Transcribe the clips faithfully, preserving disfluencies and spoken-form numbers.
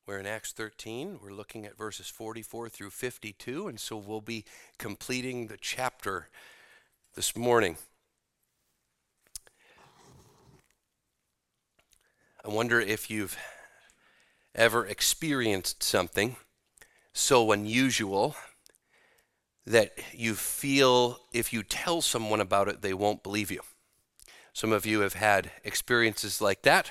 We're in Acts thirteen. We're looking at verses forty-four through fifty-two, and so we'll be completing the chapter this morning. I wonder if you've ever experienced something so unusual that you feel if you tell someone about it, they won't believe you. Some of you have had experiences like that.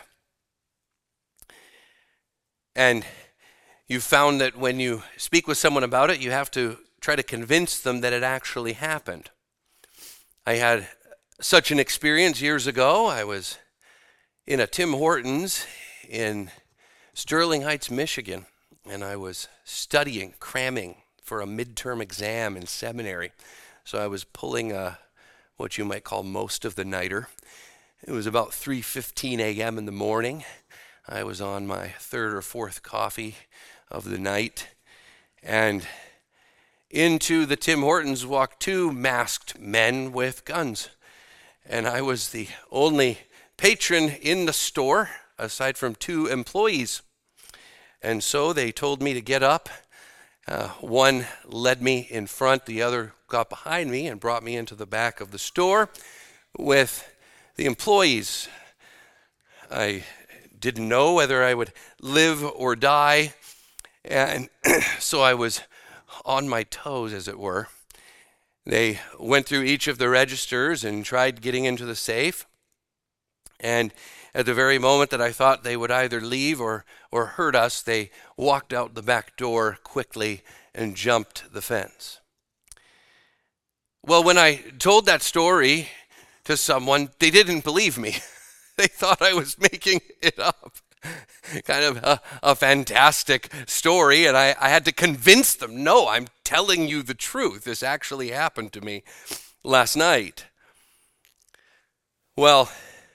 And you found that when you speak with someone about it, you have to try to convince them that it actually happened. I had such an experience years ago. I was in a Tim Hortons in Sterling Heights, Michigan, and I was studying, cramming for a midterm exam in seminary. So I was pulling a, what you might call most of the nighter. It was about three fifteen a.m. in the morning. I was on my third or fourth coffee of the night, and into the Tim Hortons walked two masked men with guns. And I was the only patron in the store, aside from two employees. And so they told me to get up. Uh, one led me in front, the other got behind me and brought me into the back of the store with the employees. I didn't know whether I would live or die, and so I was on my toes, as it were. They went through each of the registers and tried getting into the safe, and at the very moment that I thought they would either leave or, or hurt us, they walked out the back door quickly and jumped the fence. Well, when I told that story to someone, they didn't believe me. They thought I was making it up. Kind of a, a fantastic story, and I, I had to convince them, no, I'm telling you the truth. This actually happened to me last night. Well,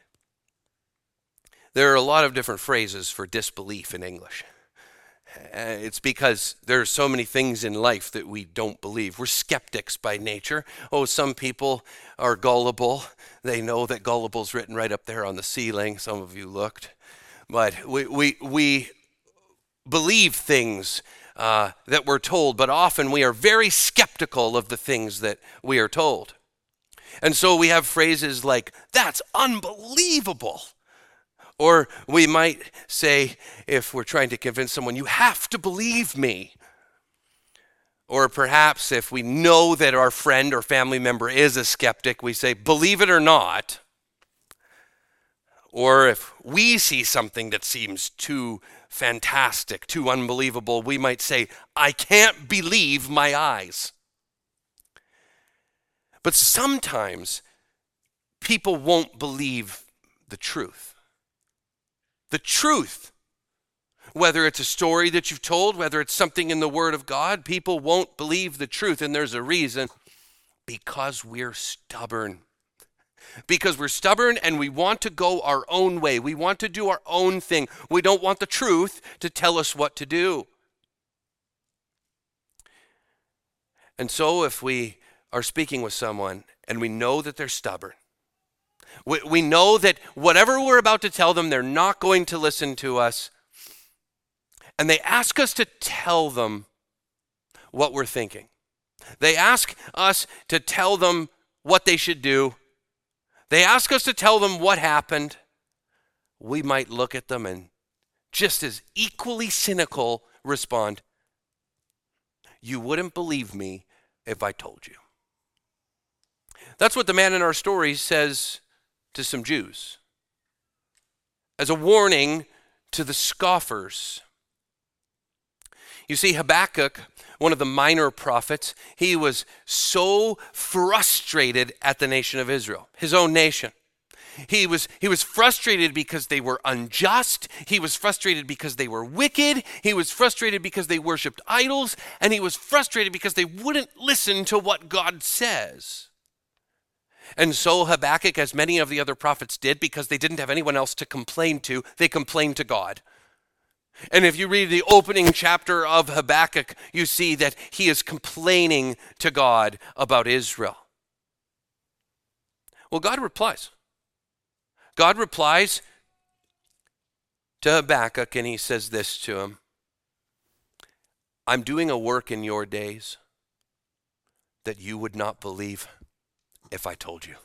there are a lot of different phrases for disbelief in English. Uh, it's because there are so many things in life that we don't believe. We're skeptics by nature. Oh, some people are gullible. They know that gullible's written right up there on the ceiling. Some of you looked. But we we, we believe things uh, that we're told, but often we are very skeptical of the things that we are told. And so we have phrases like, that's unbelievable. Or we might say, if we're trying to convince someone, you have to believe me. Or perhaps if we know that our friend or family member is a skeptic, we say, believe it or not. Or if we see something that seems too fantastic, too unbelievable, we might say, I can't believe my eyes. But sometimes people won't believe the truth. The truth, whether it's a story that you've told, whether it's something in the Word of God, people won't believe the truth. And there's a reason, because we're stubborn. Because we're stubborn and we want to go our own way. We want to do our own thing. We don't want the truth to tell us what to do. And so if we are speaking with someone and we know that they're stubborn, We, we know that whatever we're about to tell them, they're not going to listen to us. And they ask us to tell them what we're thinking. They ask us to tell them what they should do. They ask us to tell them what happened. We might look at them and just as equally cynical respond, you wouldn't believe me if I told you. That's what the man in our story says to some Jews, as a warning to the scoffers. You see, Habakkuk, one of the minor prophets, he was so frustrated at the nation of Israel, his own nation. He was, he was frustrated because they were unjust. He was frustrated because they were wicked. He was frustrated because they worshiped idols. And he was frustrated because they wouldn't listen to what God says. And so Habakkuk, as many of the other prophets did, because they didn't have anyone else to complain to, they complained to God. And if you read the opening chapter of Habakkuk, you see that he is complaining to God about Israel. Well, God replies. God replies to Habakkuk, and he says this to him. I'm doing a work in your days that you would not believe if I told you.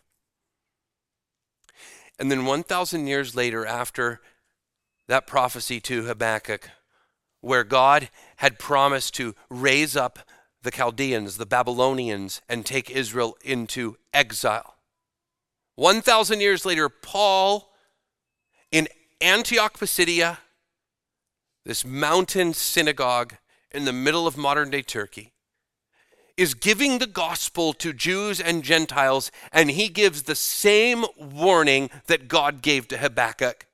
And then one thousand years later, after that prophecy to Habakkuk, where God had promised to raise up the Chaldeans, the Babylonians, and take Israel into exile. one thousand years later, Paul in Antioch Pisidia, this mountain synagogue in the middle of modern-day Turkey, is giving the gospel to Jews and Gentiles, and he gives the same warning that God gave to Habakkuk.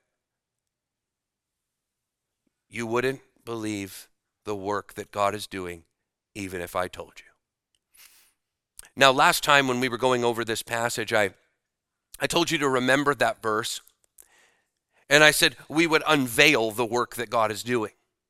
You wouldn't believe the work that God is doing, even if I told you. Now, last time when we were going over this passage, I, I told you to remember that verse, and I said we would unveil the work that God is doing.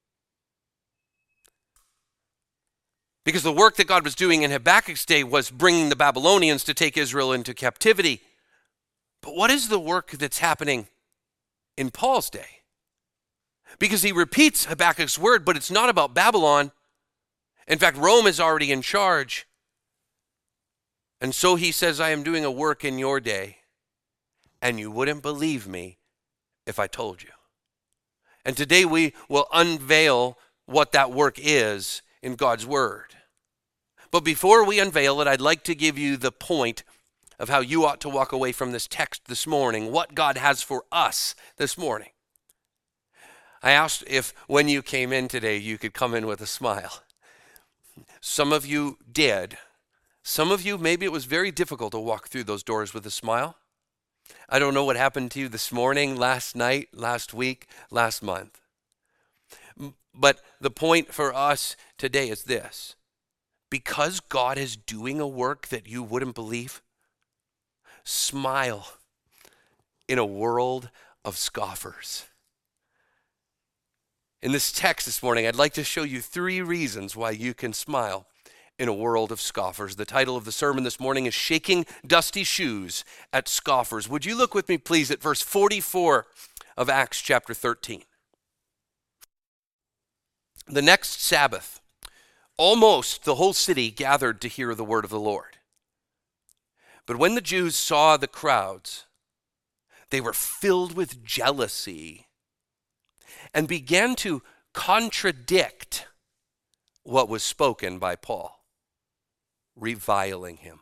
Because the work that God was doing in Habakkuk's day was bringing the Babylonians to take Israel into captivity. But what is the work that's happening in Paul's day? Because he repeats Habakkuk's word, but it's not about Babylon. In fact, Rome is already in charge. And so he says, I am doing a work in your day, and you wouldn't believe me if I told you. And today we will unveil what that work is in God's word. But before we unveil it, I'd like to give you the point of how you ought to walk away from this text this morning, what God has for us this morning. I asked if when you came in today, you could come in with a smile. Some of you did. Some of you, maybe it was very difficult to walk through those doors with a smile. I don't know what happened to you this morning, last night, last week, last month. But the point for us today is this. Because God is doing a work that you wouldn't believe, smile in a world of scoffers. In this text this morning, I'd like to show you three reasons why you can smile in a world of scoffers. The title of the sermon this morning is Shaking Dusty Shoes at Scoffers. Would you look with me, please, at verse forty-four of Acts chapter thirteen. The next Sabbath, almost the whole city gathered to hear the word of the Lord. But when the Jews saw the crowds, they were filled with jealousy and began to contradict what was spoken by Paul, reviling him.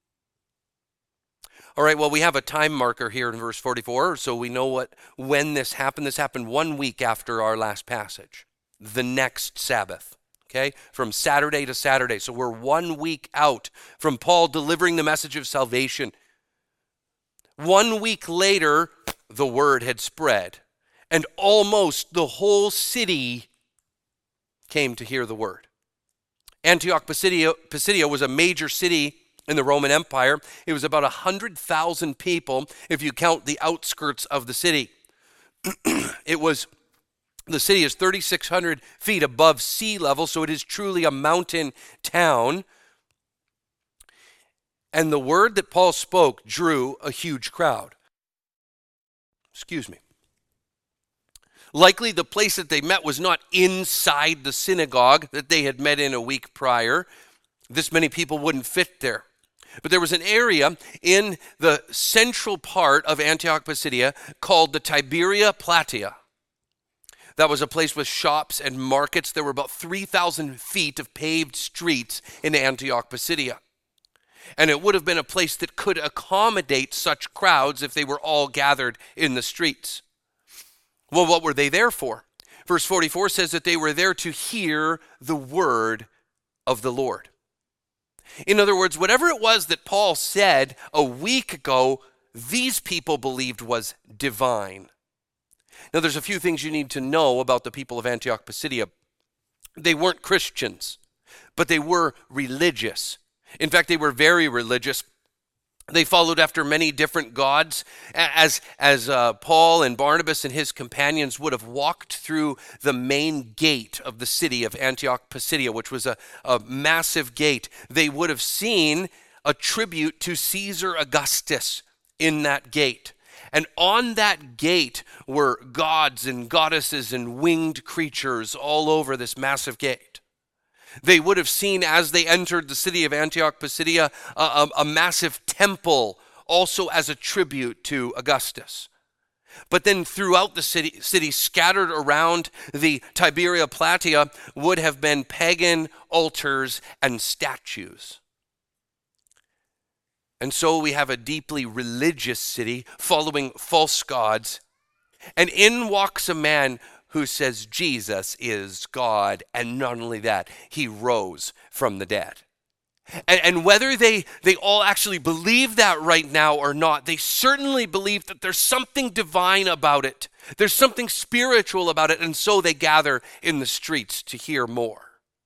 All right, well, we have a time marker here in verse forty-four, so we know what when this happened. This happened one week after our last passage, the next Sabbath, okay, from Saturday to Saturday. So we're one week out from Paul delivering the message of salvation. One week later, the word had spread, and almost the whole city came to hear the word. Antioch Pisidia, Pisidia was a major city in the Roman Empire. It was about one hundred thousand people if you count the outskirts of the city. It was, the city is thirty-six hundred feet above sea level, so it is truly a mountain town. And the word that Paul spoke drew a huge crowd. Excuse me. Likely the place that they met was not inside the synagogue that they had met in a week prior. This many people wouldn't fit there. But there was an area in the central part of Antioch Pisidia called the Tiberia Plataea. That was a place with shops and markets. There were about three thousand feet of paved streets in Antioch Pisidia. And it would have been a place that could accommodate such crowds if they were all gathered in the streets. Well, what were they there for? Verse forty-four says that they were there to hear the word of the Lord. In other words, whatever it was that Paul said a week ago, these people believed was divine. Now, there's a few things you need to know about the people of Antioch Pisidia. They weren't Christians, but they were religious. In fact, they were very religious. They followed after many different gods, as, as uh, Paul and Barnabas and his companions would have walked through the main gate of the city of Antioch Pisidia, which was a, a massive gate. They would have seen a tribute to Caesar Augustus in that gate. And on that gate were gods and goddesses and winged creatures all over this massive gate. They would have seen as they entered the city of Antioch Pisidia a, a, a massive temple also as a tribute to Augustus. But then throughout the city, city scattered around the Tiberia Platea would have been pagan altars and statues. And so we have a deeply religious city following false gods. And in walks a man who says Jesus is God. And not only that, he rose from the dead. And, and whether they, they all actually believe that right now or not, they certainly believe that there's something divine about it. There's something spiritual about it. And so they gather in the streets to hear more.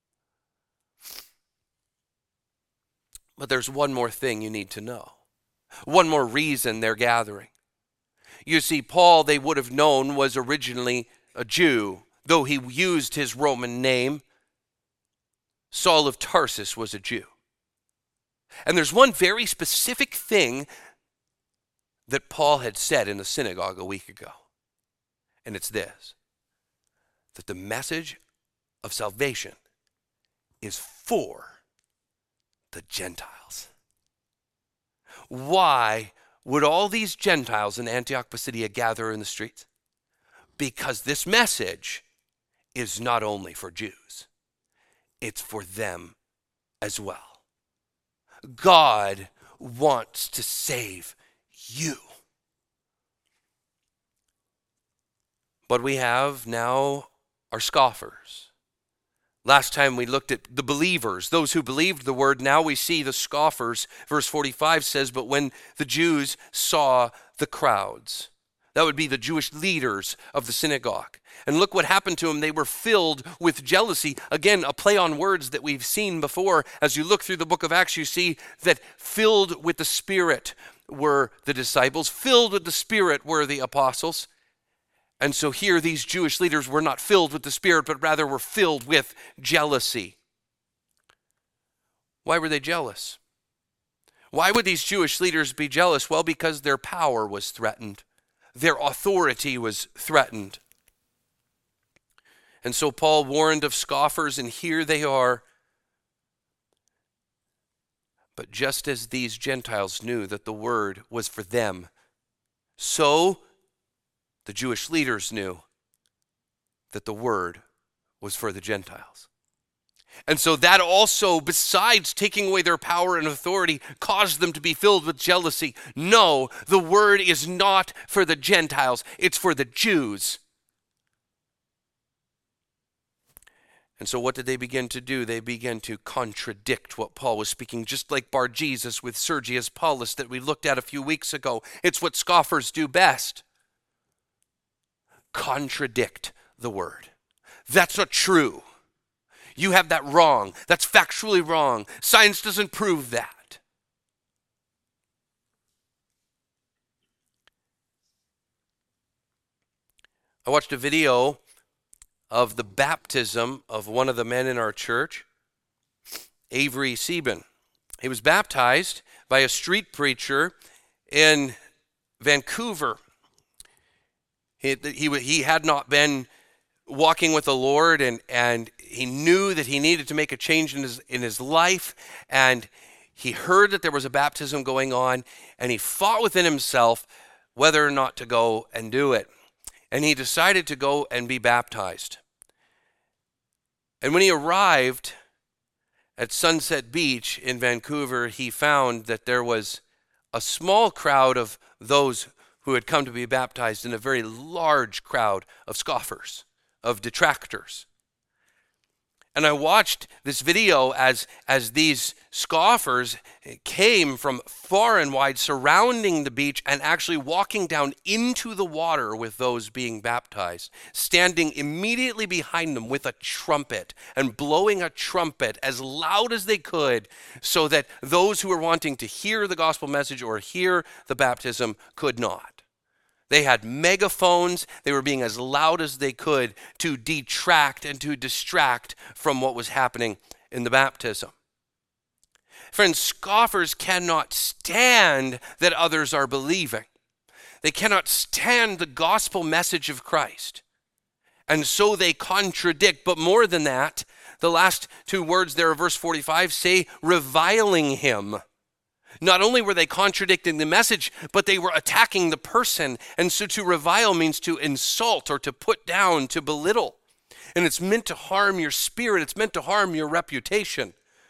But there's one more thing you need to know. One more reason they're gathering. You see, Paul, they would have known, was originally a Jew. Though he used his Roman name, Saul of Tarsus was a Jew. And there's one very specific thing that Paul had said in the synagogue a week ago. And it's this: that the message of salvation is for the Gentiles. Why would all these Gentiles in Antioch Pisidia gather in the streets? Because this message is not only for Jews, it's for them as well. God wants to save you. But we have now our scoffers. Last time we looked at the believers, those who believed the word. Now we see the scoffers. Verse forty-five says, but when the Jews saw the crowds, that would be the Jewish leaders of the synagogue. And look what happened to them. They were filled with jealousy. Again, a play on words that we've seen before. As you look through the book of Acts, you see that filled with the Spirit were the disciples. Filled with the Spirit were the apostles. And so here these Jewish leaders were not filled with the Spirit, but rather were filled with jealousy. Why were they jealous? Why would these Jewish leaders be jealous? Well, because their power was threatened. Their authority was threatened. And so Paul warned of scoffers, and here they are. But just as these Gentiles knew that the word was for them, so the Jewish leaders knew that the word was for the Gentiles. And so that also, besides taking away their power and authority, caused them to be filled with jealousy. No, the word is not for the Gentiles, it's for the Jews. And so what did they begin to do? They began to contradict what Paul was speaking, just like Bar-Jesus with Sergius Paulus that we looked at a few weeks ago. It's what scoffers do best. Contradict the word. That's not true. You have that wrong. That's factually wrong. Science doesn't prove that. I watched a video of the baptism of one of the men in our church, Avery Sieben. He was baptized by a street preacher in Vancouver. He, he, he had not been walking with the Lord, and, and he knew that he needed to make a change in his, in his life, and he heard that there was a baptism going on, and he fought within himself whether or not to go and do it. And he decided to go and be baptized. And when he arrived at Sunset Beach in Vancouver, he found that there was a small crowd of those who had come to be baptized and a very large crowd of scoffers, of detractors. And I watched this video as, as these scoffers came from far and wide, surrounding the beach and actually walking down into the water with those being baptized, standing immediately behind them with a trumpet and blowing a trumpet as loud as they could so that those who were wanting to hear the gospel message or hear the baptism could not. They had megaphones. They were being as loud as they could to detract and to distract from what was happening in the baptism. Friends, scoffers cannot stand that others are believing. They cannot stand the gospel message of Christ. And so they contradict. But more than that, The last two words there of verse forty-five say reviling him. Not only were they contradicting the message, but they were attacking the person. And so to revile means to insult or to put down, to belittle. And it's meant to harm your spirit. It's meant to harm your reputation.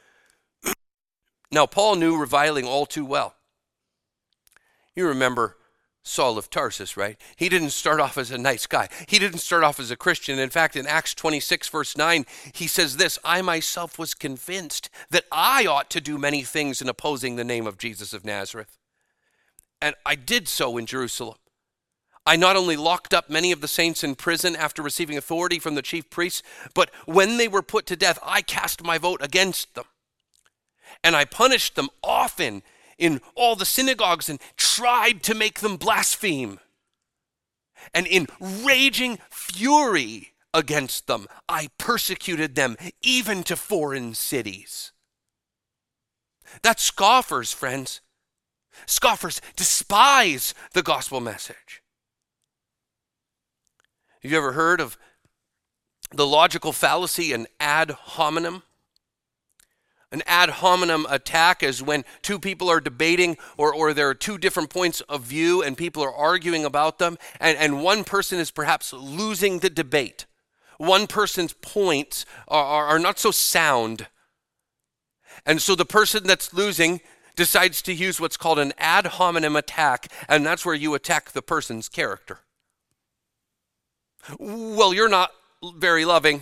Now, Paul knew reviling all too well. You remember Saul of Tarsus, right? He didn't start off as a nice guy. He didn't start off as a Christian. In fact, in Acts twenty-six, verse nine, he says this, I myself was convinced that I ought to do many things in opposing the name of Jesus of Nazareth. And I did so in Jerusalem. I not only locked up many of the saints in prison after receiving authority from the chief priests, but when they were put to death, I cast my vote against them. And I punished them often in all the synagogues and tried to make them blaspheme. And in raging fury against them, I persecuted them even to foreign cities. That's scoffers, friends. Scoffers despise the gospel message. Have you ever heard of the logical fallacy, an ad hominem? An ad hominem attack is when two people are debating or, or there are two different points of view and people are arguing about them, and, and one person is perhaps losing the debate. One person's points are, are, are not so sound. And so the person that's losing decides to use what's called an ad hominem attack, and that's where you attack the person's character. Well, you're not very loving.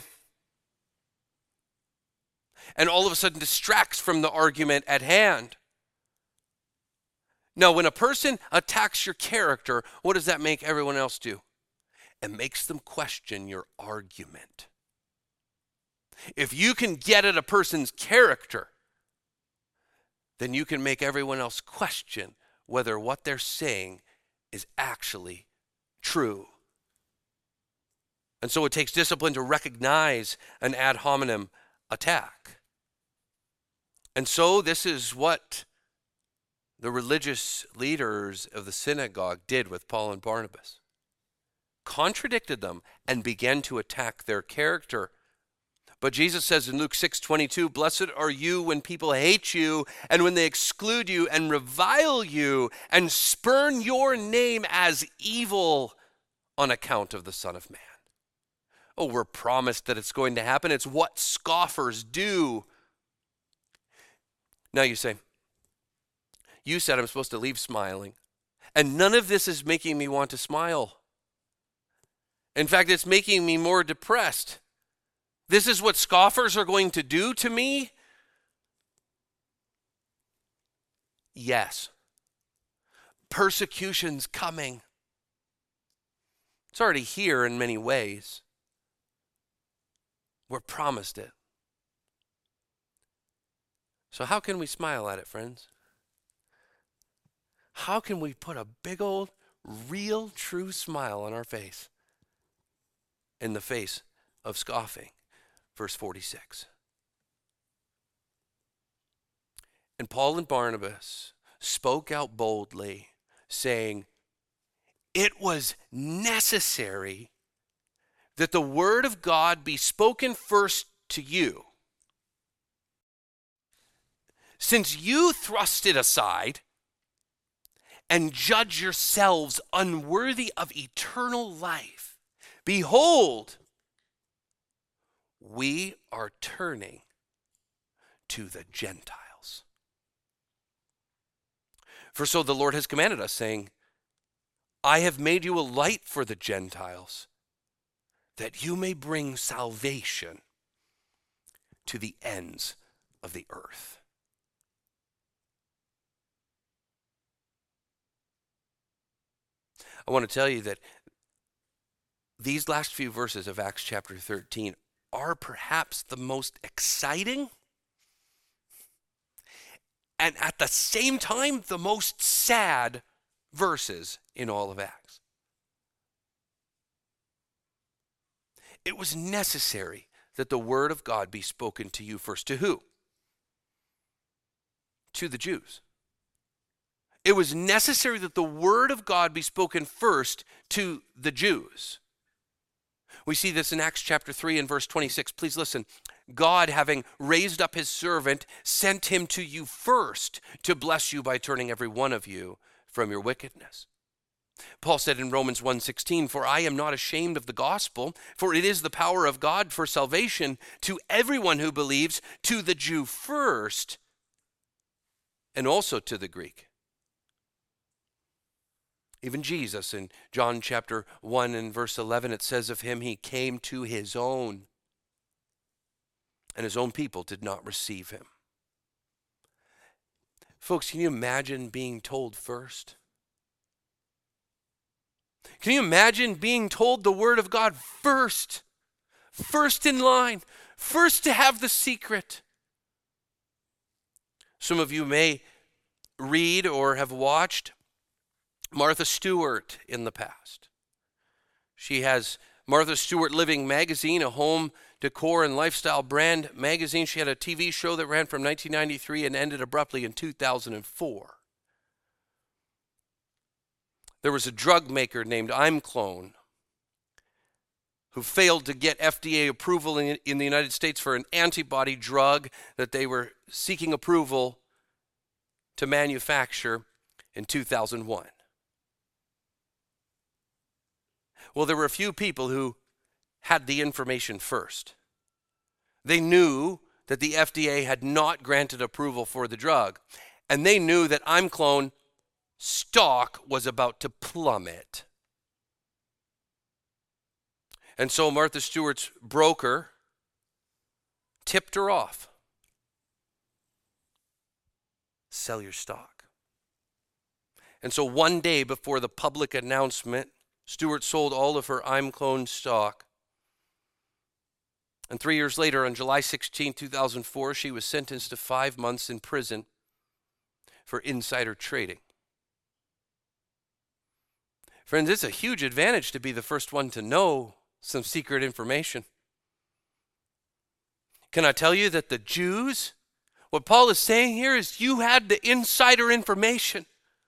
And all of a sudden distracts from the argument at hand. Now, when a person attacks your character, what does that make everyone else do? It makes them question your argument. If you can get at a person's character, then you can make everyone else question whether what they're saying is actually true. And so it takes discipline to recognize an ad hominem attack. And so this is what the religious leaders of the synagogue did with Paul and Barnabas. Contradicted them and began to attack their character. But Jesus says in Luke six twenty-two, blessed are you when people hate you and when they exclude you and revile you and spurn your name as evil on account of the Son of Man. Oh, we're promised that it's going to happen. It's what scoffers do. Now you say, you said I'm supposed to leave smiling, and none of this is making me want to smile. In fact, it's making me more depressed. This is what scoffers are going to do to me? Yes. Persecution's coming. It's already here in many ways. We're promised it. So how can we smile at it, friends? How can we put a big old, real, true smile on our face in the face of scoffing? Verse forty-six. And Paul and Barnabas spoke out boldly, saying, it was necessary that the word of God be spoken first to you. Since you thrust it aside and judge yourselves unworthy of eternal life, behold, we are turning to the Gentiles. For so the Lord has commanded us, saying, I have made you a light for the Gentiles, that you may bring salvation to the ends of the earth. I want to tell you that these last few verses of Acts chapter thirteen are perhaps the most exciting and at the same time the most sad verses in all of Acts. It was necessary that the word of God be spoken to you first. To who? To the Jews. It was necessary that the word of God be spoken first to the Jews. We see this in Acts chapter three and verse twenty-six. Please listen. God, having raised up his servant, sent him to you first to bless you by turning every one of you from your wickedness. Paul said in Romans one sixteen, for I am not ashamed of the gospel, for it is the power of God for salvation to everyone who believes, to the Jew first, and also to the Greek. Even Jesus in John chapter one and verse eleven, it says of him, he came to his own, and his own people did not receive him. Folks, can you imagine being told first? Can you imagine being told the word of God first? First in line, first to have the secret. Some of you may read or have watched Martha Stewart in the past. She has Martha Stewart Living magazine, a home decor and lifestyle brand magazine. She had a T V show that ran from nineteen ninety-three and ended abruptly in two thousand four. There was a drug maker named ImClone who failed to get F D A approval in, in the United States for an antibody drug that they were seeking approval to manufacture in two thousand one. Well, there were a few people who had the information first. They knew that the F D A had not granted approval for the drug, and they knew that ImClone stock was about to plummet. And so Martha Stewart's broker tipped her off. Sell your stock. And so one day before the public announcement, Stewart sold all of her ImClone stock. And three years later, on July sixteenth, two thousand four, she was sentenced to five months in prison for insider trading. Friends, it's a huge advantage to be the first one to know some secret information. Can I tell you that the Jews, what Paul is saying here is you had the insider information.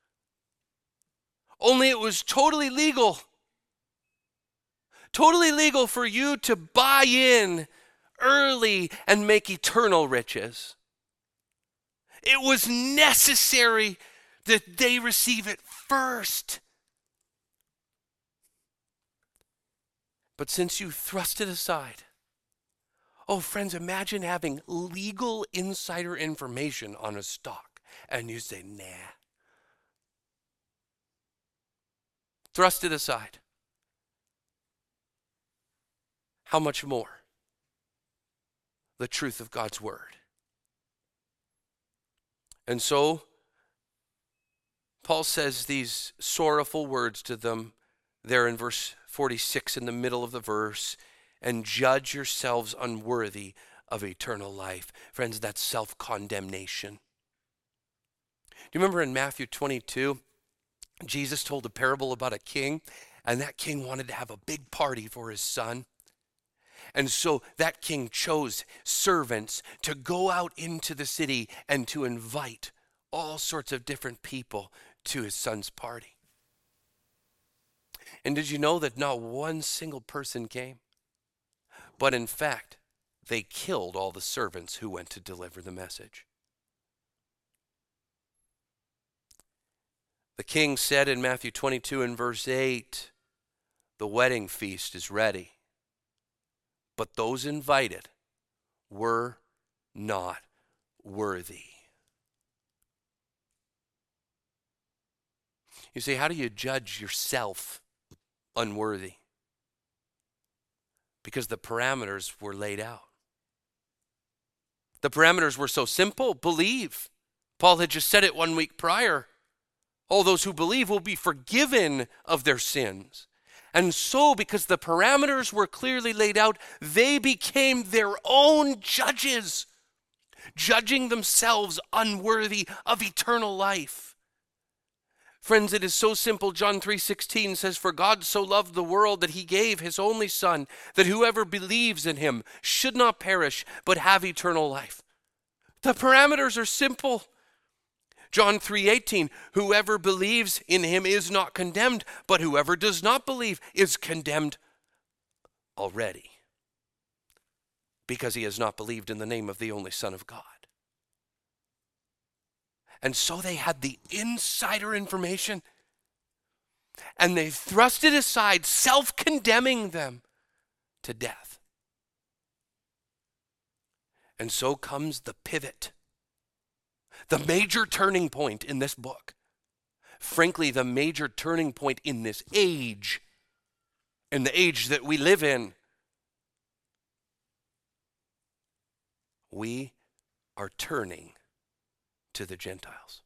Only it was totally legal. Totally legal for you to buy in early and make eternal riches. It was necessary that they receive it first. But since you thrust it aside, oh friends, imagine having legal insider information on a stock and you say, nah. Thrust it aside. How much more the truth of God's word? And so, Paul says these sorrowful words to them there in verse forty-six in the middle of the verse, and judge yourselves unworthy of eternal life. Friends, that's self-condemnation. Do you remember in Matthew twenty-two, Jesus told a parable about a king, and that king wanted to have a big party for his son. And so that king chose servants to go out into the city and to invite all sorts of different people to his son's party. And did you know that not one single person came? But in fact, they killed all the servants who went to deliver the message. The king said in Matthew twenty-two and verse eight, the wedding feast is ready, but those invited were not worthy. You say, how do you judge yourself unworthy? Because the parameters were laid out. The parameters were so simple. Believe. Paul had just said it one week prior. All those who believe will be forgiven of their sins. And so, because the parameters were clearly laid out, they became their own judges, judging themselves unworthy of eternal life. Friends, it is so simple. John three sixteen says, for God so loved the world that he gave his only son, that whoever believes in him should not perish, but have eternal life. The parameters are simple. John three eighteen, whoever believes in him is not condemned, but whoever does not believe is condemned already, because he has not believed in the name of the only Son of God. And so they had the insider information, and they thrust it aside, self-condemning them to death. And so comes the pivot, the major turning point in this book. Frankly, the major turning point in this age, in the age that we live in. We are turning to the Gentiles.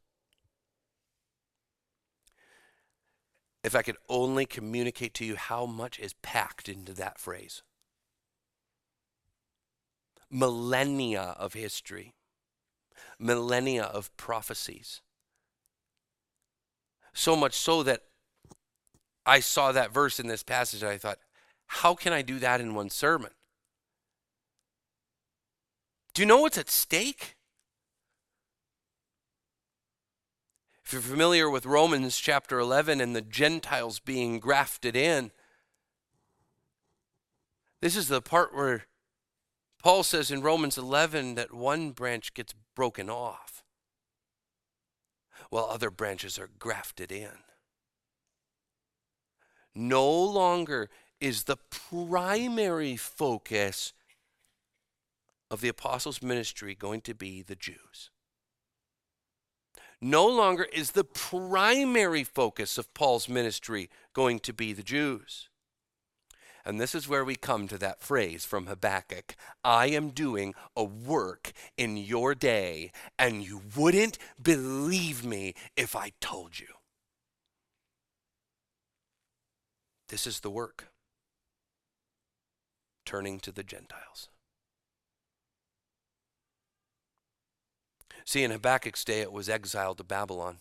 If I could only communicate to you how much is packed into that phrase. Millennia of history, millennia of prophecies. So much so that I saw that verse in this passage and I thought, how can I do that in one sermon? Do you know what's at stake? If you're familiar with Romans chapter eleven and the Gentiles being grafted in, this is the part where Paul says in Romans eleven that one branch gets broken off while other branches are grafted in. No longer is the primary focus of the apostles' ministry going to be the Jews. No longer is the primary focus of Paul's ministry going to be the Jews. And this is where we come to that phrase from Habakkuk, I am doing a work in your day, and you wouldn't believe me if I told you. This is the work. Turning to the Gentiles. See, in Habakkuk's day, it was exile to Babylon.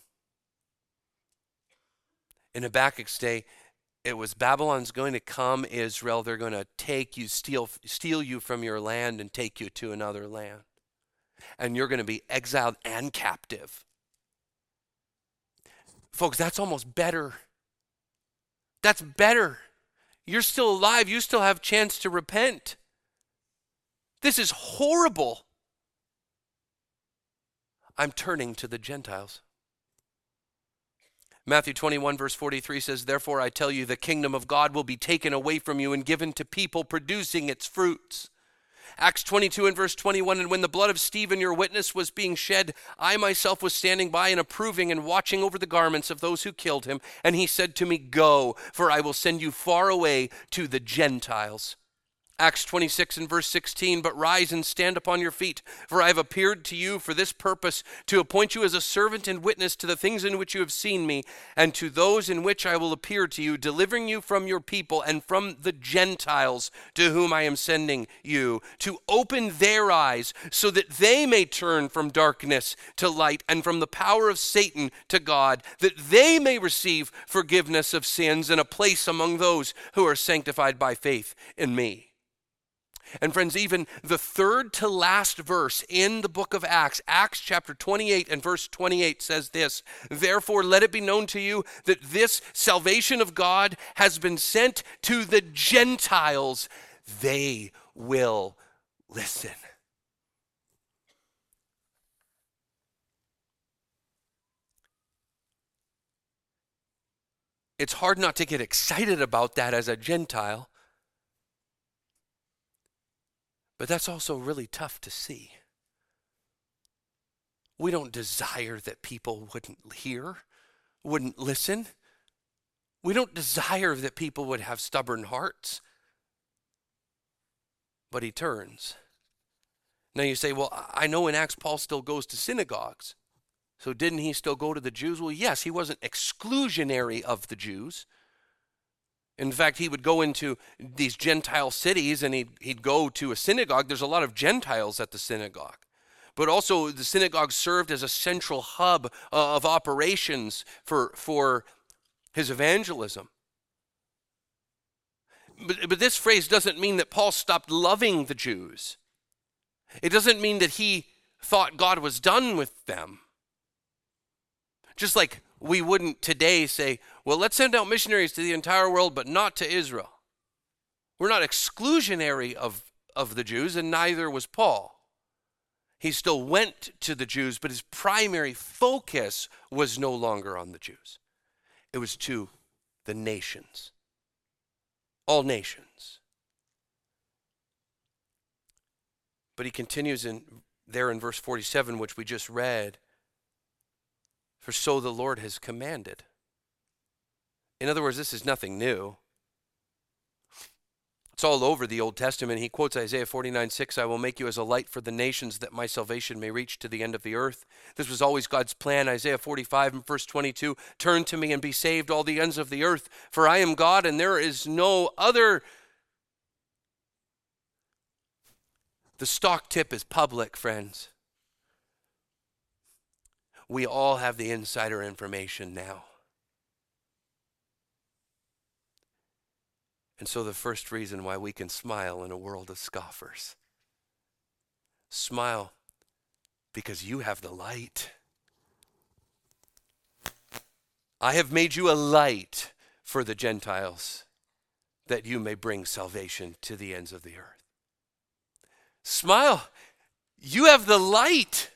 In Habakkuk's day, it was Babylon's going to come, Israel. They're going to take you, steal, steal you from your land and take you to another land. And you're going to be exiled and captive. Folks, that's almost better. That's better. You're still alive. You still have a chance to repent. This is horrible. I'm turning to the Gentiles. Matthew twenty-one verse forty-three says, therefore I tell you, the kingdom of God will be taken away from you and given to people producing its fruits. Acts twenty-two and verse twenty-one, and when the blood of Stephen, your witness, was being shed, I myself was standing by and approving and watching over the garments of those who killed him. And he said to me, go, for I will send you far away to the Gentiles. Acts twenty-six and verse sixteen, but rise and stand upon your feet, for I have appeared to you for this purpose, to appoint you as a servant and witness to the things in which you have seen me, and to those in which I will appear to you, delivering you from your people and from the Gentiles to whom I am sending you, to open their eyes so that they may turn from darkness to light and from the power of Satan to God, that they may receive forgiveness of sins and a place among those who are sanctified by faith in me. And friends, even the third to last verse in the book of Acts, Acts chapter twenty-eight and verse twenty-eight says this, therefore let it be known to you that this salvation of God has been sent to the Gentiles. They will listen. It's hard not to get excited about that as a Gentile. But that's also really tough to see. We don't desire that people wouldn't hear, wouldn't listen. We don't desire that people would have stubborn hearts. But he turns. Now you say, well, I know in Acts Paul still goes to synagogues. So didn't he still go to the Jews? Well, yes, he wasn't exclusionary of the Jews. In fact, he would go into these Gentile cities and he'd, he'd go to a synagogue. There's a lot of Gentiles at the synagogue. But also the synagogue served as a central hub uh, of operations for, for his evangelism. But, but this phrase doesn't mean that Paul stopped loving the Jews. It doesn't mean that he thought God was done with them. Just like we wouldn't today say, well, let's send out missionaries to the entire world, but not to Israel. were not exclusionary of, of the Jews, and neither was Paul. He still went to the Jews, but his primary focus was no longer on the Jews. It was to the nations, all nations. But he continues in there in verse forty-seven, which we just read, for so the Lord has commanded. In other words, this is nothing new. It's all over the Old Testament. He quotes Isaiah forty-nine six, I will make you as a light for the nations that my salvation may reach to the end of the earth. This was always God's plan. Isaiah forty-five and verse twenty-two, turn to me and be saved, all the ends of the earth, for I am God and there is no other. The stock tip is public, friends. We all have the insider information now. And so the first reason why we can smile in a world of scoffers. Smile because you have the light. I have made you a light for the Gentiles, that you may bring salvation to the ends of the earth. Smile. You have the light.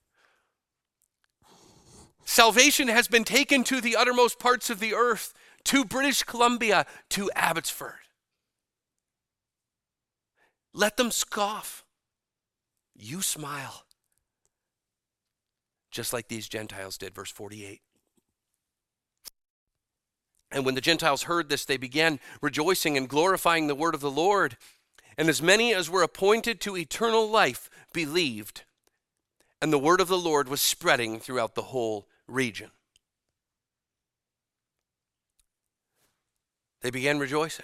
Salvation has been taken to the uttermost parts of the earth, to British Columbia, to Abbotsford. Let them scoff. You smile. Just like these Gentiles did, verse forty-eight. And when the Gentiles heard this, they began rejoicing and glorifying the word of the Lord. And as many as were appointed to eternal life believed. And the word of the Lord was spreading throughout the whole region. They began rejoicing.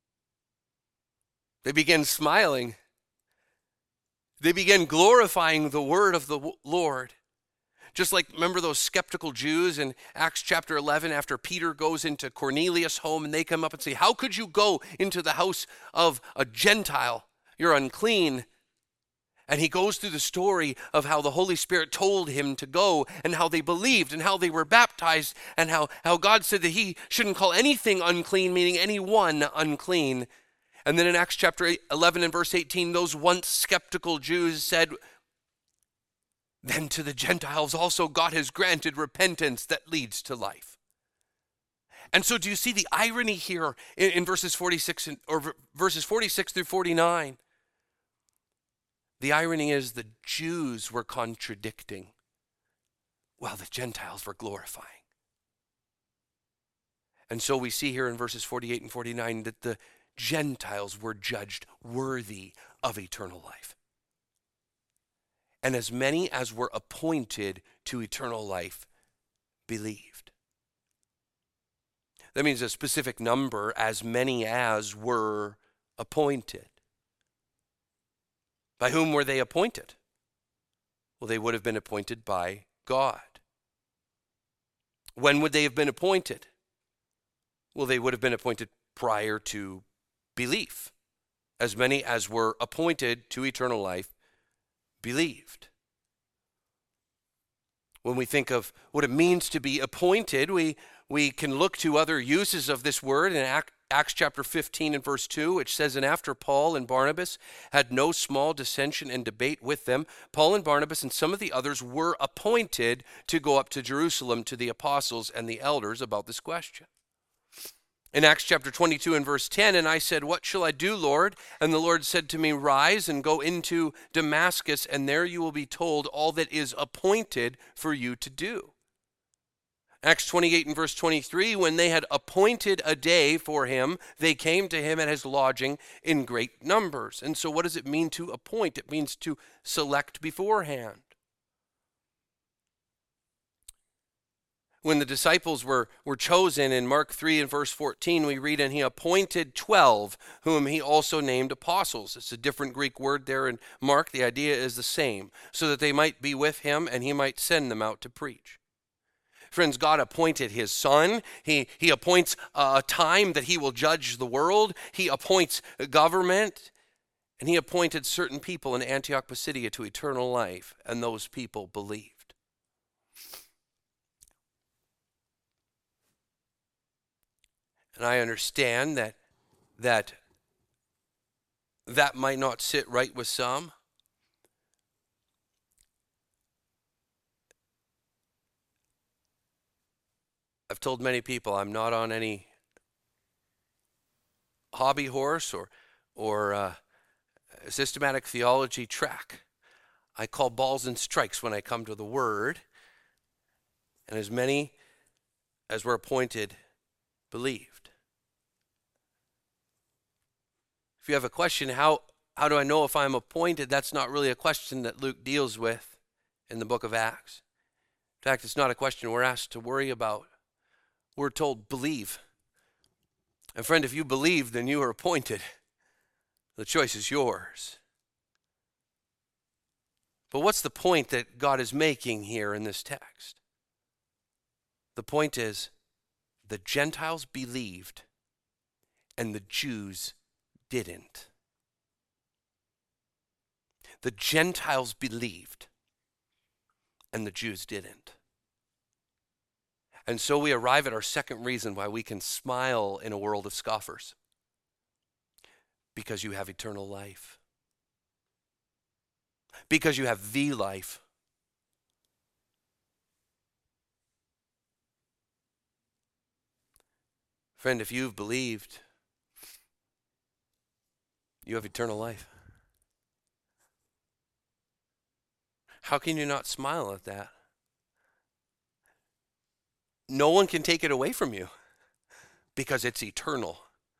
They began smiling. They began glorifying the word of the Lord. Just like, remember those skeptical Jews in Acts chapter eleven, after Peter goes into Cornelius' home and they come up and say, how could you go into the house of a Gentile? You're unclean. And he goes through the story of how the Holy Spirit told him to go and how they believed and how they were baptized and how, how God said that he shouldn't call anything unclean, meaning anyone unclean. And then in Acts chapter eleven and verse eighteen, those once skeptical Jews said, then to the Gentiles also God has granted repentance that leads to life. And so do you see the irony here in, in verses forty-six and, or verses forty-six through forty-nine? The irony is the Jews were contradicting while the Gentiles were glorifying. And so we see here in verses forty-eight and forty-nine that the Gentiles were judged worthy of eternal life. And as many as were appointed to eternal life believed. That means a specific number, as many as were appointed. By whom were they appointed? Well, they would have been appointed by God. When would they have been appointed? Well, they would have been appointed prior to belief. As many as were appointed to eternal life believed. When we think of what it means to be appointed, we, we can look to other uses of this word in Acts. Acts chapter fifteen and verse two, which says, and after Paul and Barnabas had no small dissension and debate with them, Paul and Barnabas and some of the others were appointed to go up to Jerusalem to the apostles and the elders about this question. In Acts chapter twenty-two and verse ten, and I said, what shall I do, Lord? And the Lord said to me, rise and go into Damascus, and there you will be told all that is appointed for you to do. Acts twenty-eight and verse twenty-three, when they had appointed a day for him, they came to him at his lodging in great numbers. And so what does it mean to appoint? It means to select beforehand. When the disciples were, were chosen in Mark three and verse fourteen, we read, and he appointed twelve, whom he also named apostles. It's a different Greek word there in Mark. The idea is the same, so that they might be with him and he might send them out to preach. Friends, God appointed his son. He, he appoints a time that he will judge the world. He appoints government. And he appointed certain people in Antioch Pisidia to eternal life. And those people believed. And I understand that, that that might not sit right with some. I've told many people I'm not on any hobby horse or or uh, systematic theology track. I call balls and strikes when I come to the Word, and as many as were appointed believed. If you have a question, how how do I know if I'm appointed? That's not really a question that Luke deals with in the book of Acts. In fact, it's not a question we're asked to worry about. We're told, believe. And friend, if you believe, then you are appointed. The choice is yours. But what's the point that God is making here in this text? The point is, the Gentiles believed and the Jews didn't. The Gentiles believed and the Jews didn't. And so we arrive at our second reason why we can smile in a world of scoffers. Because you have eternal life. Because you have the life. Friend, if you've believed, you have eternal life. How can you not smile at that? No one can take it away from you because it's eternal.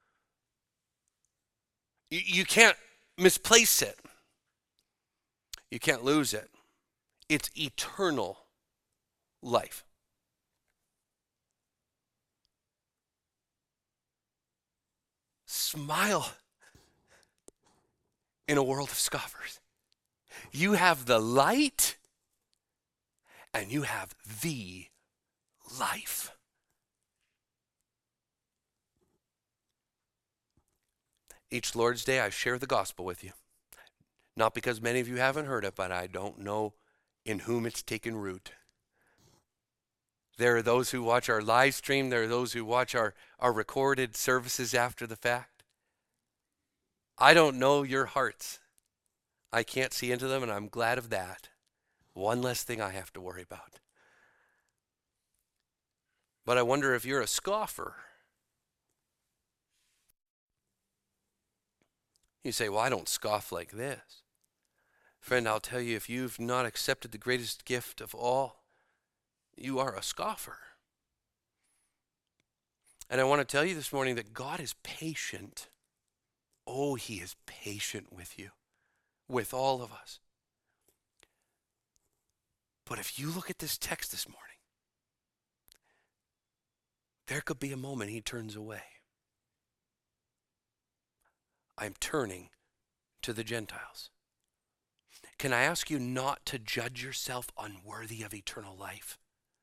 You, you can't misplace it. You can't lose it. It's eternal life. Smile in a world of scoffers. You have the light and you have the life. Each Lord's Day I share the gospel with you. Not because many of you haven't heard it, but I don't know in whom it's taken root. There are those who watch our live stream. There are those who watch our, our recorded services after the fact. I don't know your hearts. I can't see into them, and I'm glad of that. One less thing I have to worry about. But I wonder if you're a scoffer. You say, well, I don't scoff like this. Friend, I'll tell you, if you've not accepted the greatest gift of all, you are a scoffer. And I want to tell you this morning that God is patient. Oh, he is patient with you, with all of us. But if you look at this text this morning, there could be a moment he turns away. I'm turning to the Gentiles. Can I ask you not to judge yourself unworthy of eternal life?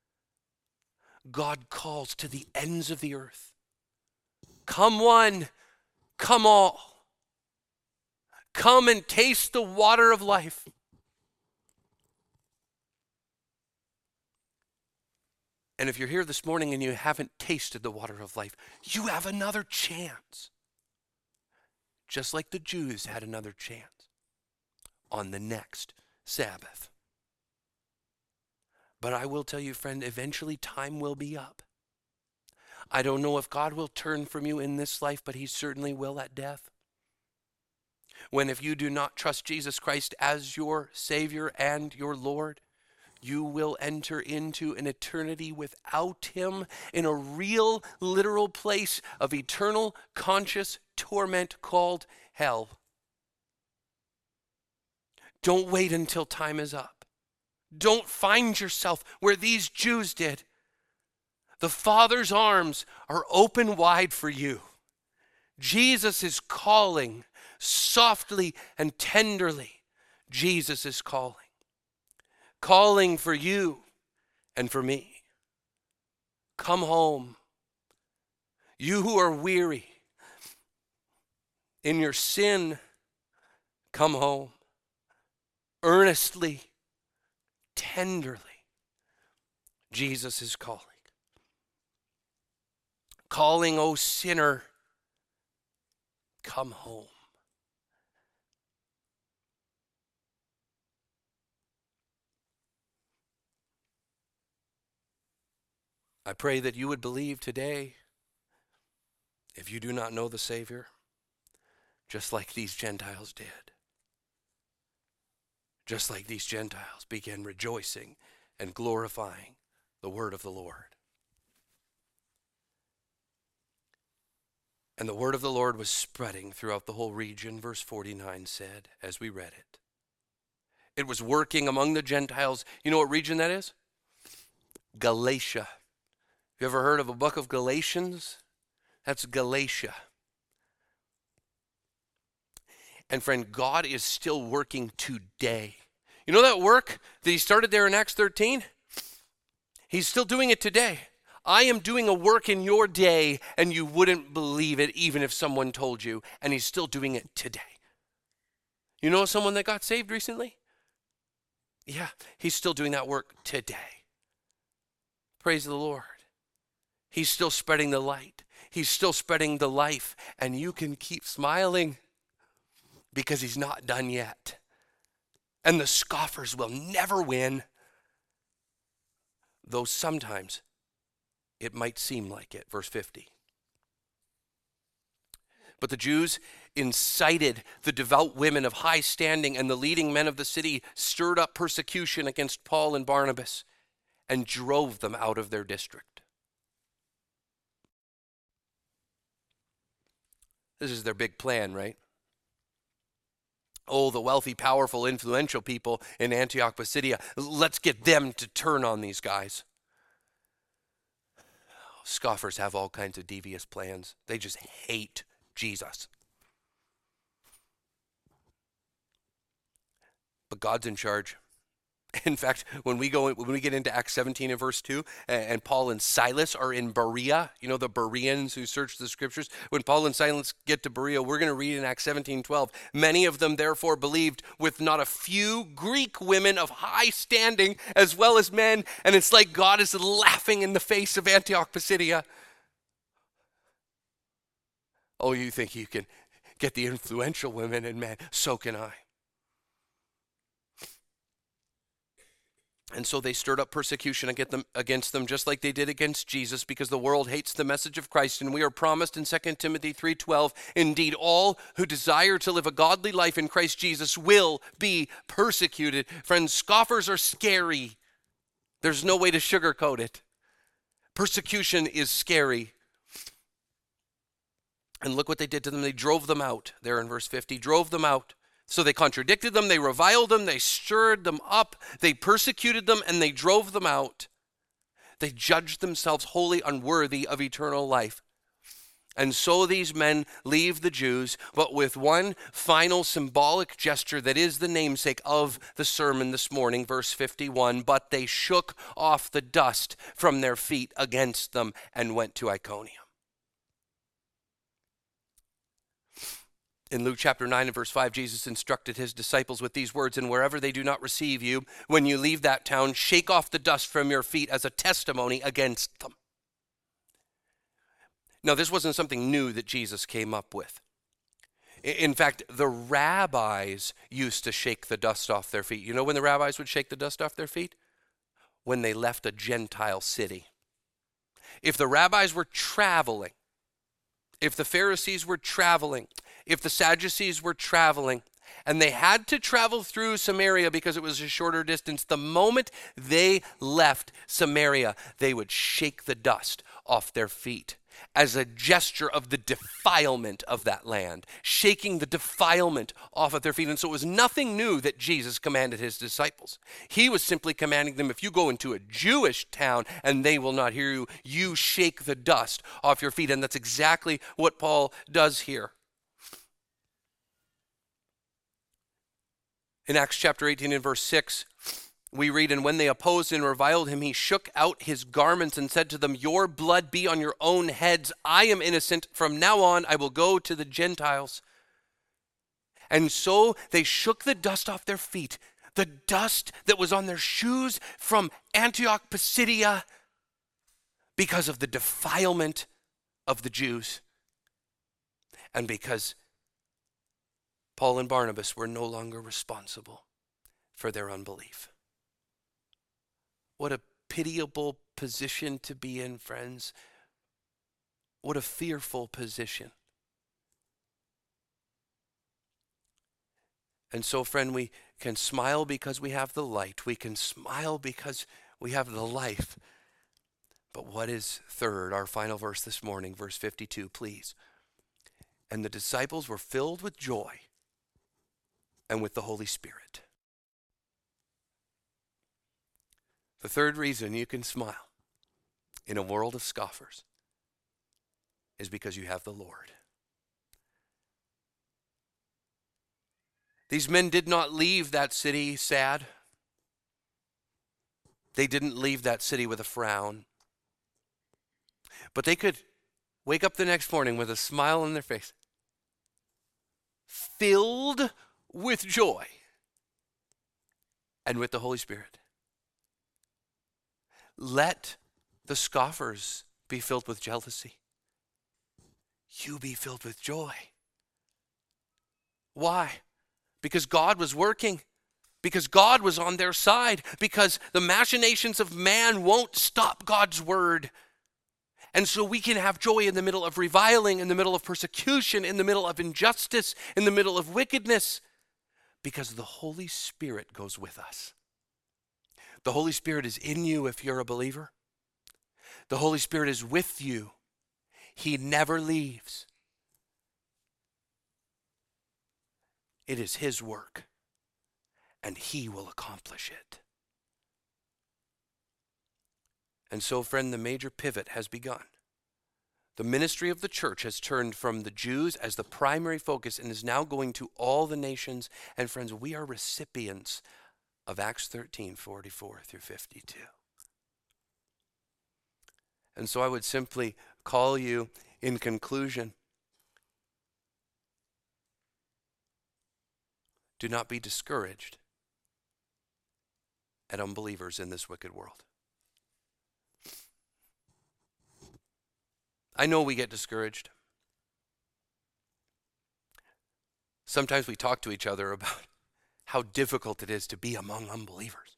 God calls to the ends of the earth. Come one, come all. Come and taste the water of life. And if you're here this morning and you haven't tasted the water of life, you have another chance. Just like the Jews had another chance on the next Sabbath. But I will tell you, friend, eventually time will be up. I don't know if God will turn from you in this life, but he certainly will at death. When if you do not trust Jesus Christ as your Savior and your Lord, you will enter into an eternity without him in a real, literal place of eternal, conscious torment called hell. Don't wait until time is up. Don't find yourself where these Jews did. The Father's arms are open wide for you. Jesus is calling softly and tenderly. Jesus is calling. Calling for you and for me. Come home. You who are weary in your sin, come home. Earnestly, tenderly, Jesus is calling. Calling, O sinner, come home. I pray that you would believe today, if you do not know the Savior, just like these Gentiles did. Just like these Gentiles began rejoicing and glorifying the word of the Lord. And the word of the Lord was spreading throughout the whole region, verse forty-nine said, as we read it. It was working among the Gentiles. You know what region that is? Galatia. You ever heard of a book of Galatians? That's Galatia. And friend, God is still working today. You know that work that he started there in Acts thirteen? He's still doing it today. I am doing a work in your day, and you wouldn't believe it even if someone told you, and he's still doing it today. You know someone that got saved recently? Yeah, he's still doing that work today. Praise the Lord. He's still spreading the light. He's still spreading the life, and you can keep smiling because he's not done yet. And the scoffers will never win, though sometimes it might seem like it. Verse fifty. But the Jews incited the devout women of high standing, and the leading men of the city stirred up persecution against Paul and Barnabas and drove them out of their district. This is their big plan, right? Oh, the wealthy, powerful, influential people in Antioch Pisidia. Let's get them to turn on these guys. Scoffers have all kinds of devious plans. They just hate Jesus. But God's in charge. In fact, when we go when we get into Acts seventeen and verse two, and Paul and Silas are in Berea, you know, the Bereans who search the scriptures. When Paul and Silas get to Berea, we're going to read in Acts seventeen twelve. Many of them therefore believed, with not a few Greek women of high standing as well as men. And it's like God is laughing in the face of Antioch Pisidia. Oh, you think you can get the influential women and men? So can I. And so they stirred up persecution against them just like they did against Jesus, because the world hates the message of Christ. And we are promised in Second Timothy three twelve, indeed, all who desire to live a godly life in Christ Jesus will be persecuted. Friends, scoffers are scary. There's no way to sugarcoat it. Persecution is scary. And look what they did to them. They drove them out there in verse fifty, drove them out. So they contradicted them, they reviled them, they stirred them up, they persecuted them, and they drove them out. They judged themselves wholly unworthy of eternal life. And so these men leave the Jews, but with one final symbolic gesture that is the namesake of the sermon this morning, verse fifty-one, but they shook off the dust from their feet against them and went to Iconium. In Luke chapter nine and verse five, Jesus instructed his disciples with these words, and wherever they do not receive you, when you leave that town, shake off the dust from your feet as a testimony against them. Now, this wasn't something new that Jesus came up with. In fact, the rabbis used to shake the dust off their feet. You know when the rabbis would shake the dust off their feet? When they left a Gentile city. If the rabbis were traveling, if the Pharisees were traveling, if the Sadducees were traveling, and they had to travel through Samaria because it was a shorter distance, the moment they left Samaria, they would shake the dust off their feet as a gesture of the defilement of that land, shaking the defilement off of their feet. And so it was nothing new that Jesus commanded his disciples. He was simply commanding them, if you go into a Jewish town and they will not hear you, you shake the dust off your feet. And that's exactly what Paul does here. In Acts chapter eighteen and verse six, we read, and when they opposed and reviled him, he shook out his garments and said to them, your blood be on your own heads. I am innocent. From now on, I will go to the Gentiles. And so they shook the dust off their feet, the dust that was on their shoes from Antioch Pisidia, because of the defilement of the Jews. And because Paul and Barnabas were no longer responsible for their unbelief. What a pitiable position to be in, friends. What a fearful position. And so, friend, we can smile because we have the light. We can smile because we have the life. But what is third, our final verse this morning, verse fifty-two, please. And the disciples were filled with joy and with the Holy Spirit. The third reason you can smile in a world of scoffers is because you have the Lord. These men did not leave that city sad. They didn't leave that city with a frown. But they could wake up the next morning with a smile on their face, filled with joy and with the Holy Spirit. Let the scoffers be filled with jealousy. You be filled with joy. Why? Because God was working. Because God was on their side. Because the machinations of man won't stop God's word. And so we can have joy in the middle of reviling, in the middle of persecution, in the middle of injustice, in the middle of wickedness. Because the Holy Spirit goes with us. The Holy Spirit is in you if you're a believer. The Holy Spirit is with you. He never leaves. It is His work, and He will accomplish it. And so, friend, the major pivot has begun. The ministry of the church has turned from the Jews as the primary focus and is now going to all the nations. And friends, we are recipients of Acts thirteen, forty-four through fifty-two. And so I would simply call you in conclusion, do not be discouraged at unbelievers in this wicked world. I know we get discouraged. Sometimes we talk to each other about how difficult it is to be among unbelievers.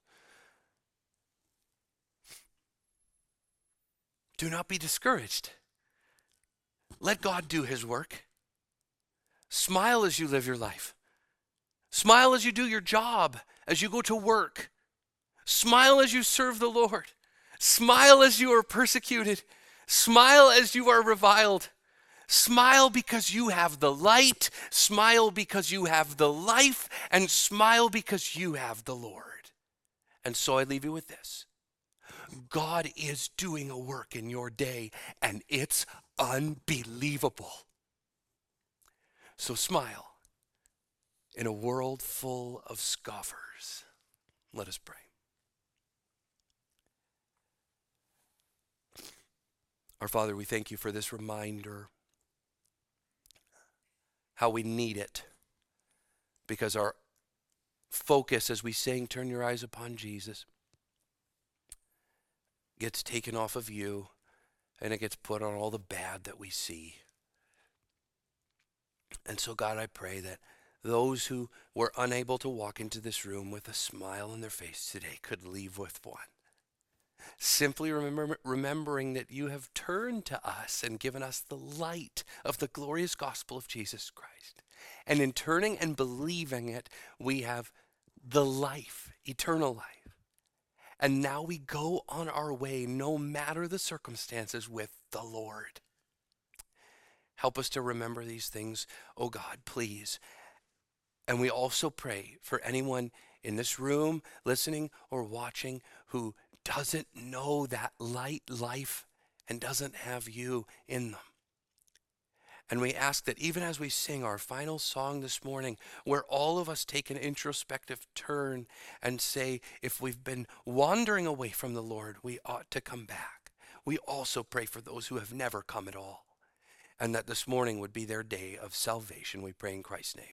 Do not be discouraged. Let God do His work. Smile as you live your life. Smile as you do your job, as you go to work. Smile as you serve the Lord. Smile as you are persecuted. Smile as you are reviled. Smile because you have the light. Smile because you have the life. And smile because you have the Lord. And so I leave you with this. God is doing a work in your day, and it's unbelievable. So smile in a world full of scoffers. Let us pray. Our Father, we thank you for this reminder, how we need it, because our focus, as we sing, turn your eyes upon Jesus, gets taken off of you, and it gets put on all the bad that we see. And so, God, I pray that those who were unable to walk into this room with a smile on their face today could leave with one. Simply remember, remembering that you have turned to us and given us the light of the glorious gospel of Jesus Christ. And in turning and believing it, we have the life, eternal life. And now we go on our way, no matter the circumstances, with the Lord. Help us to remember these things, oh God, please. And we also pray for anyone in this room, listening or watching, who doesn't know that light life and doesn't have you in them. And we ask that even as we sing our final song this morning, where all of us take an introspective turn and say, if we've been wandering away from the Lord, we ought to come back. We also pray for those who have never come at all, and that this morning would be their day of salvation. We pray in Christ's name.